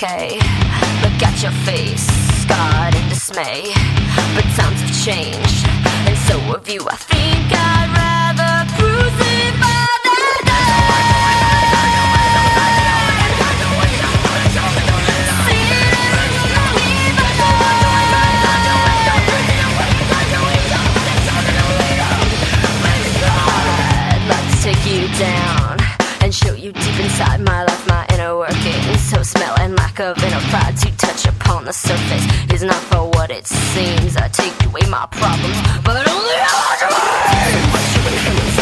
okay. Look at your face, scarred in dismay. But times have changed, and so have you. I think I'd rather crucify that I'd like to take you down and show you deep inside my life, my inner workings. So smell and lack of inner pride to touch upon the surface is not for what it seems. I take away my problems, but only after